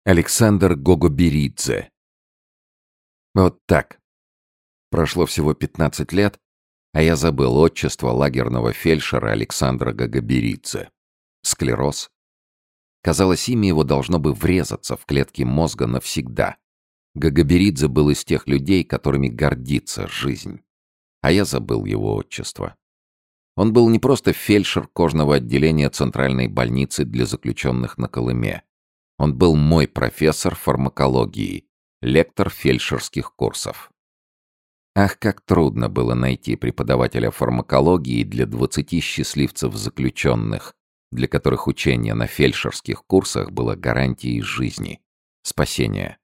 Александр Гогоберидзе. Вот так. Прошло всего 15 лет, а я забыл отчество лагерного фельдшера Александра Гогоберидзе. Склероз. Казалось, имя его должно бы врезаться в клетки мозга навсегда. Гогоберидзе был из тех людей, которыми гордится жизнь. А я забыл его отчество. Он был не просто фельдшер кожного отделения Центральной больницы для заключенных на Колыме. Он был мой профессор фармакологии, лектор фельдшерских курсов. Ах, как трудно было найти преподавателя фармакологии для 20 счастливцев-заключенных, для которых учение на фельдшерских курсах было гарантией жизни, спасения.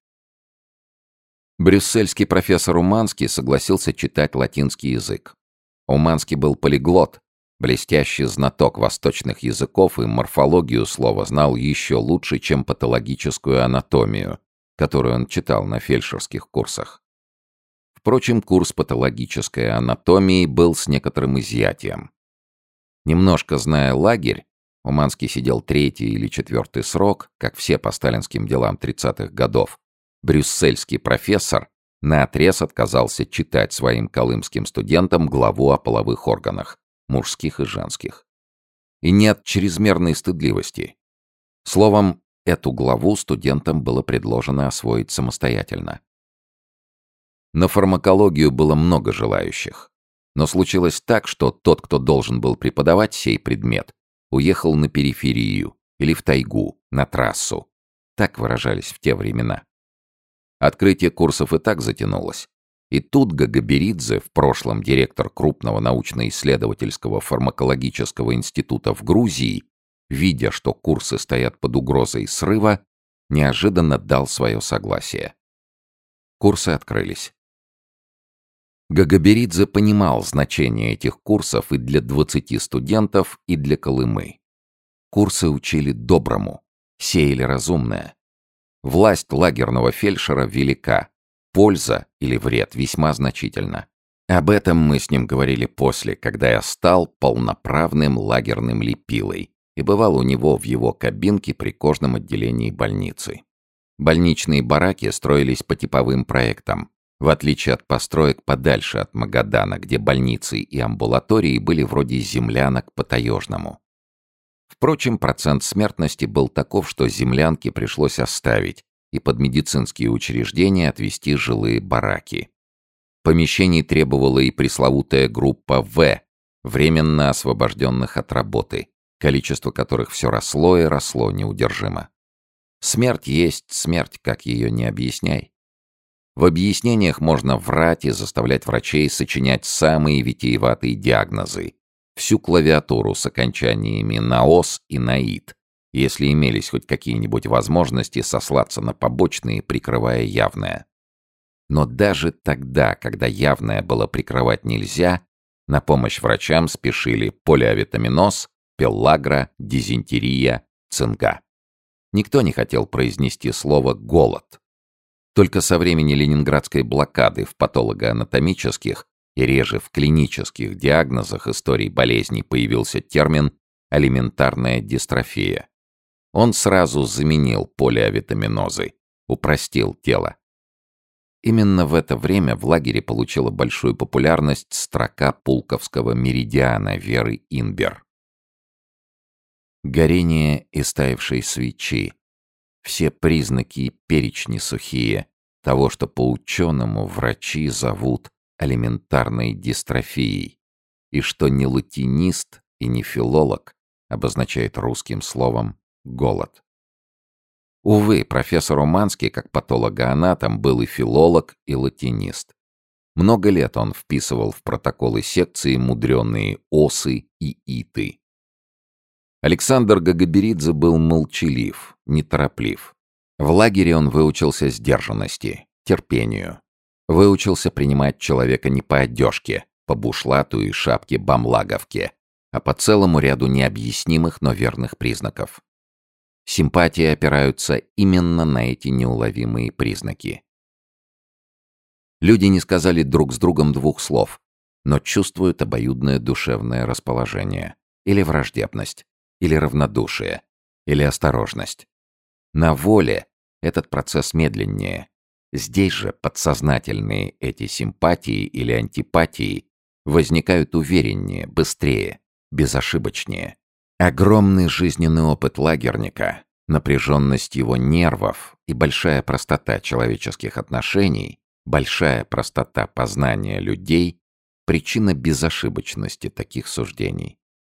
Брюссельский профессор Уманский согласился читать латинский язык. Уманский был полиглот, блестящий знаток восточных языков и морфологию слова знал еще лучше, чем патологическую анатомию, которую он читал на фельдшерских курсах. Впрочем, курс патологической анатомии был с некоторым изъятием. Немножко зная лагерь, Уманский сидел 3-й или 4-й срок, как все по сталинским делам 30-х годов, брюссельский профессор наотрез отказался читать своим колымским студентам главу о половых органах, мужских и женских. И не от чрезмерной стыдливости. Словом, эту главу студентам было предложено освоить самостоятельно. На фармакологию было много желающих. Но случилось так, что тот, кто должен был преподавать сей предмет, уехал на периферию или в тайгу, на трассу. Так выражались в те времена. Открытие курсов и так затянулось. И тут Гогоберидзе, в прошлом директор крупного научно-исследовательского фармакологического института в Грузии, видя, что курсы стоят под угрозой срыва, неожиданно дал свое согласие. Курсы открылись. Гогоберидзе понимал значение этих курсов и для 20 студентов, и для Колымы. Курсы учили доброму, сеяли разумное. Власть лагерного фельдшера велика. Польза или вред весьма значительна. Об этом мы с ним говорили после, когда я стал полноправным лагерным лепилой и бывал у него в его кабинке при кожном отделении больницы. Больничные бараки строились по типовым проектам, в отличие от построек подальше от Магадана, где больницы и амбулатории были вроде землянок по-таежному. Впрочем, процент смертности был таков, что землянки пришлось оставить, и под медицинские учреждения отвести жилые бараки. Помещений требовала и пресловутая группа В, временно освобожденных от работы, количество которых все росло и росло неудержимо. Смерть есть смерть, как ее не объясняй. В объяснениях можно врать и заставлять врачей сочинять самые витиеватые диагнозы, всю клавиатуру с окончаниями на «ос» и на «ит», если имелись хоть какие-нибудь возможности сослаться на побочные, прикрывая явное. Но даже тогда, когда явное было прикрывать нельзя, на помощь врачам спешили полиавитаминоз, пеллагра, дизентерия, цинга. Никто не хотел произнести слово «голод». Только со времени ленинградской блокады в патологоанатомических и реже в клинических диагнозах истории болезней появился термин «алиментарная дистрофия». Он сразу заменил полиавитаминозы, упростил тело. Именно в это время в лагере получила большую популярность строка пулковского меридиана Веры Инбер. Горение истаившей свечи, все признаки и перечни сухие того, что по ученому врачи зовут алиментарной дистрофией, и что не латинист и не филолог обозначает русским словом голод. Увы, профессор Уманский, как патологоанатом, был и филолог, и латинист. Много лет он вписывал в протоколы секции мудреные осы и иты. Александр Гогоберидзе был молчалив, нетороплив. В лагере он выучился сдержанности, терпению. Выучился принимать человека не по одежке, по бушлату и шапке-бамлаговке, а по целому ряду необъяснимых, но верных признаков. Симпатии опираются именно на эти неуловимые признаки. Люди не сказали друг с другом двух слов, но чувствуют обоюдное душевное расположение, или враждебность, или равнодушие, или осторожность. На воле Этот процесс медленнее. Здесь же подсознательные эти симпатии или антипатии возникают увереннее, быстрее, безошибочнее. Огромный жизненный опыт лагерника, напряженность его нервов и большая простота человеческих отношений, большая простота познания людей — причина безошибочности таких суждений.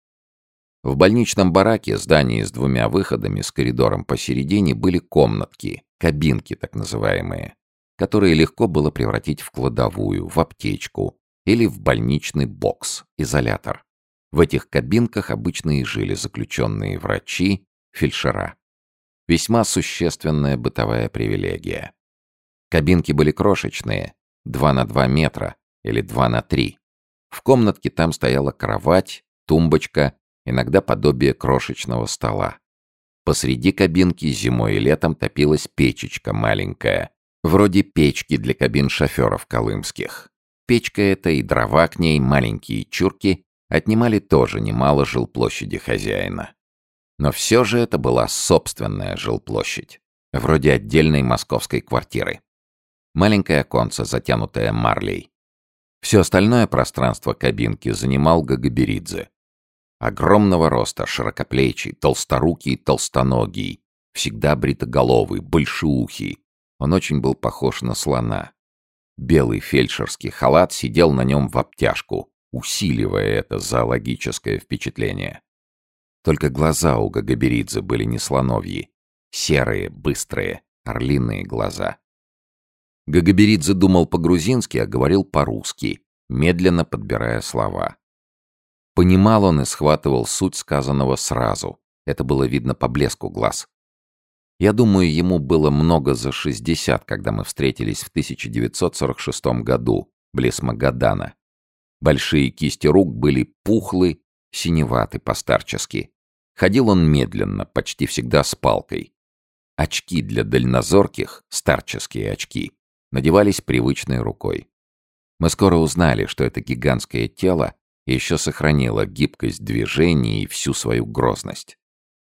В больничном бараке, здании с 2 выходами с коридором посередине, были комнатки, кабинки так называемые, которые легко было превратить в кладовую, в аптечку или в больничный бокс, изолятор. В этих кабинках обычно и жили заключенные врачи, фельдшера. Весьма существенная бытовая привилегия. Кабинки были крошечные, 2 на 2 метра или 2 на 3. В комнатке там стояла кровать, тумбочка, иногда подобие крошечного стола. Посреди кабинки зимой и летом топилась печечка маленькая, вроде печки для кабин шоферов колымских. Печка эта и дрова к ней, маленькие чурки, отнимали тоже немало жилплощади хозяина. Но все же это была собственная жилплощадь, вроде отдельной московской квартиры. Маленькое оконце, затянутое марлей. Все остальное пространство кабинки занимал Гагаберидзе. Огромного роста, широкоплечий, толсторукий, толстоногий, всегда бритоголовый, большеухий. Он очень был похож на слона. Белый фельдшерский халат сидел на нем в обтяжку, усиливая это зоологическое впечатление. Только глаза у Гагаберидзе были не слоновьи, серые, быстрые, орлиные глаза. Гагаберидзе думал по-грузински, а говорил по-русски, медленно подбирая слова. Понимал он и схватывал суть сказанного сразу. Это было видно по блеску глаз. Я думаю, ему было много за 60, когда мы встретились в 1946 году, близ Магадана. Большие кисти рук были пухлы, синеваты постарчески. Ходил он медленно, почти всегда с палкой. Очки для дальнозорких, старческие очки, надевались привычной рукой. Мы скоро узнали, что это гигантское тело еще сохранило гибкость движений и всю свою грозность.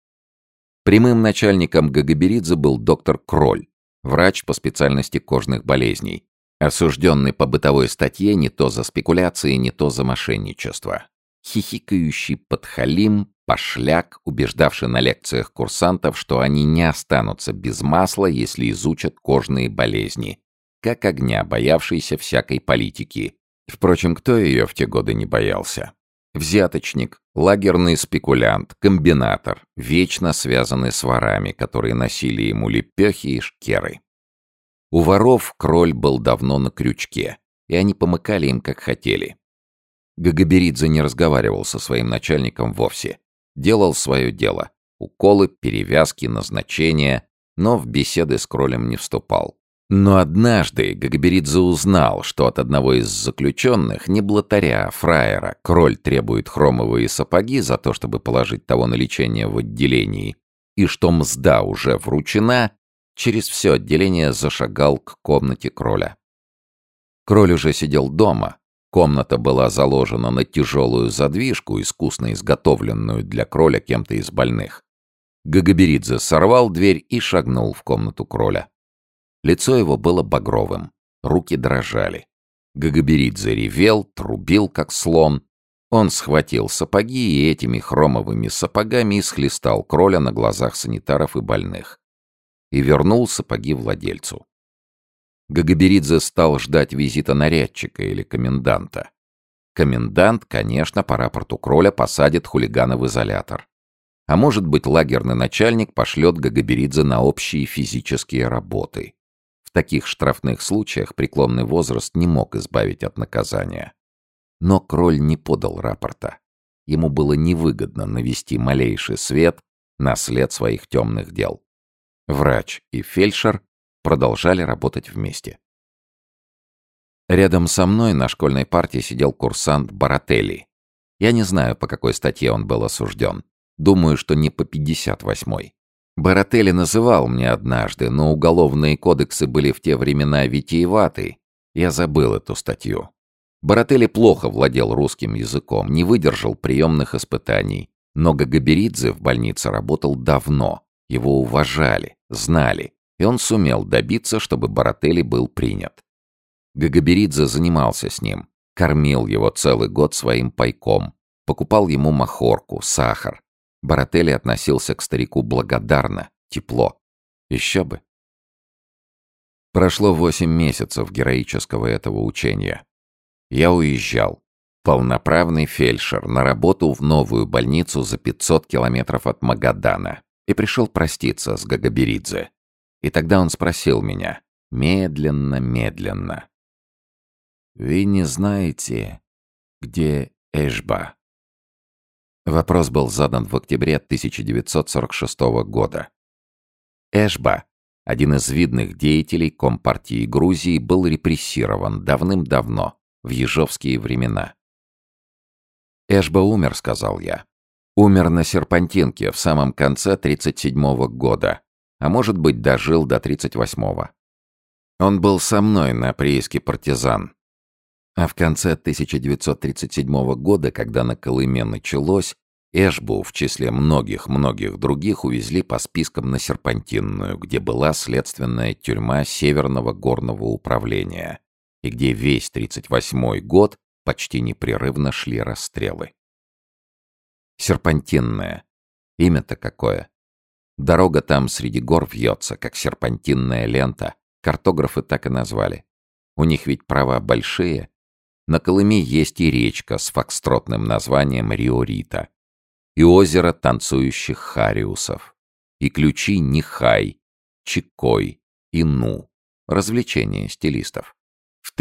Прямым начальником Гагаберидзе был доктор Кроль, врач по специальности кожных болезней, осужденный по бытовой статье не то за спекуляции, не то за мошенничество. Хихикающий подхалим, пошляк, убеждавший на лекциях курсантов, что они не останутся без масла, если изучат кожные болезни, как огня, боявшийся всякой политики. Впрочем, кто ее в те годы не боялся? Взяточник, лагерный спекулянт, комбинатор, вечно связанный с ворами, которые носили ему лепехи и шкеры. У воров Кроль был давно на крючке, и они помыкали им как хотели. Гагаберидзе не разговаривал со своим начальником вовсе. Делал свое дело. Уколы, перевязки, назначения, но в беседы с Кролем не вступал. Но однажды Гагаберидзе узнал, что от одного из заключенных, не блатаря, а фраера, Кроль требует хромовые сапоги за то, чтобы положить того на лечение в отделении, и что мзда уже вручена, через все отделение зашагал к комнате Кроля. Кроль уже сидел дома. Комната была заложена на тяжелую задвижку, искусно изготовленную для Кроля кем-то из больных. Гагаберидзе сорвал дверь и шагнул в комнату Кроля. Лицо его было багровым, руки дрожали. Гагаберидзе ревел, трубил, как слон. Он схватил сапоги и этими хромовыми сапогами исхлестал Кроля на глазах санитаров и больных. И вернул сапоги владельцу. Гагаберидзе стал ждать визита нарядчика или коменданта. Комендант, конечно, по рапорту Кроля посадит хулигана в изолятор. А может быть, лагерный начальник пошлет Гагаберидзе на общие физические работы. В таких штрафных случаях преклонный возраст не мог избавить от наказания. Но Кроль не подал рапорта. Ему было невыгодно навести малейший свет на след своих темных дел. Врач и фельдшер продолжали работать вместе. Рядом со мной на школьной парте сидел курсант Барателли. Я не знаю, по какой статье он был осужден. Думаю, что не по 58-й. Барателли называл мне однажды, но уголовные кодексы были в те времена витиеваты. Я забыл эту статью. Барателли плохо владел русским языком, не выдержал приемных испытаний. Но Гагаберидзе в больнице работал давно. Его уважали, знали. и он сумел добиться, чтобы Барателли был принят. Гагаберидзе занимался с ним, кормил его целый год своим пайком, покупал ему махорку, сахар. Барателли относился к старику благодарно, тепло. Еще бы. Прошло 8 месяцев героического этого учения. Я уезжал. Полноправный фельдшер на работу в новую больницу за 500 километров от Магадана. И пришел проститься с Гагаберидзе. И тогда он спросил меня, медленно. «Вы не знаете, где Эшба?» Вопрос был задан в октябре 1946 года. Эшба, один из видных деятелей Компартии Грузии, был репрессирован давным-давно, в ежовские времена. «Эшба умер», — сказал я. «Умер на Серпантинке в самом конце 1937 года, а может быть, дожил до 1938. Он был со мной на прииске партизан. А в конце 1937 года, когда на Колыме началось, Эшбу в числе многих других увезли по спискам на Серпантинную, где была следственная тюрьма Северного горного управления, и где весь 1938 год почти непрерывно шли расстрелы. Серпантинная. Имя-то какое. Дорога там среди гор вьется, как серпантинная лента. Картографы так и назвали. У них ведь права большие. На Колыме есть и речка с фокстротным названием Рио-Рита, и озеро танцующих хариусов, и ключи Нихай, Чикой и Ну, развлечения стилистов. В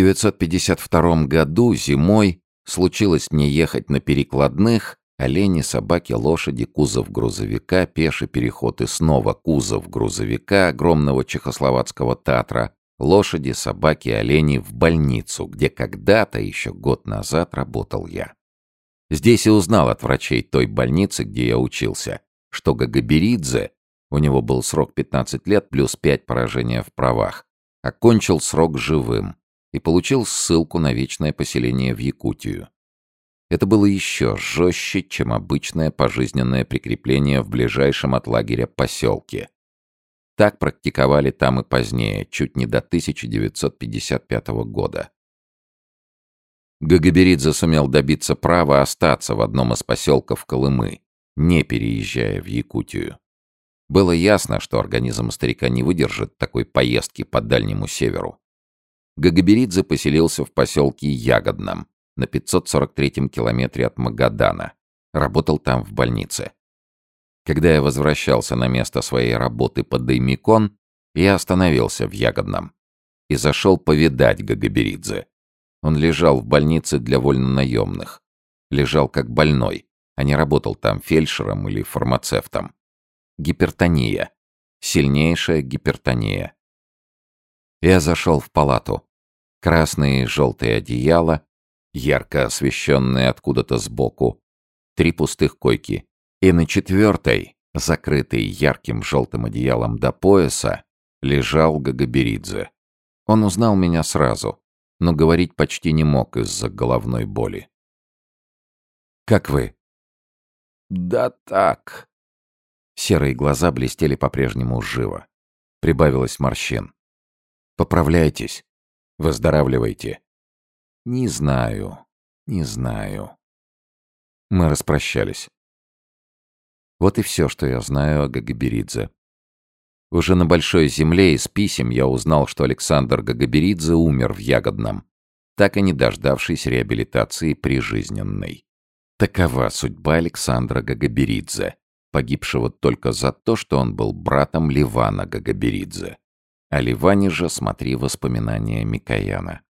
1952 году зимой случилось мне ехать на перекладных: олени, собаки, лошади, кузов грузовика, пеший переход и снова кузов грузовика огромного чехословацкого Татра, лошади, собаки, олени в больницу, где когда-то, еще год назад, работал я. Здесь и узнал от врачей той больницы, где я учился, что Гагаберидзе, у него был срок 15 лет плюс 5 поражения в правах, окончил срок живым и получил ссылку на вечное поселение в Якутию. Это было еще жестче, чем обычное пожизненное прикрепление в ближайшем от лагеря поселке. Так практиковали там и позднее, чуть не до 1955 года. Гагаберидзе сумел добиться права остаться в одном из поселков Колымы, не переезжая в Якутию. Было ясно, что организм старика не выдержит такой поездки по Дальнему Северу. Гагаберидзе поселился в поселке Ягодном, на 543-м километре от Магадана. Работал там в больнице. Когда я возвращался на место своей работы под Даймикон, я остановился в Ягодном и зашел повидать Гагаберидзе. Он лежал в больнице для вольнонаемных. Лежал как больной, а не работал там фельдшером или фармацевтом. Гипертония. Сильнейшая гипертония. Я зашел в палату. Красные и желтые одеяла, ярко освещенные откуда-то сбоку, 3 пустых койки. И на 4-й, закрытый ярким желтым одеялом до пояса, лежал Гагаберидзе. Он узнал меня сразу, но говорить почти не мог из-за головной боли. «Как вы?» «Да так». Серые глаза блестели по-прежнему живо. Прибавилось морщин. «Поправляйтесь. Выздоравливайте». «Не знаю. Мы распрощались. Вот и все, что я знаю о Гагаберидзе. Уже на Большой Земле из писем я узнал, что Александр Гагаберидзе умер в Ягодном, так и не дождавшись реабилитации прижизненной. Такова судьба Александра Гагаберидзе, погибшего только за то, что он был братом Левана Гагаберидзе. О Леване же смотри воспоминания Микояна.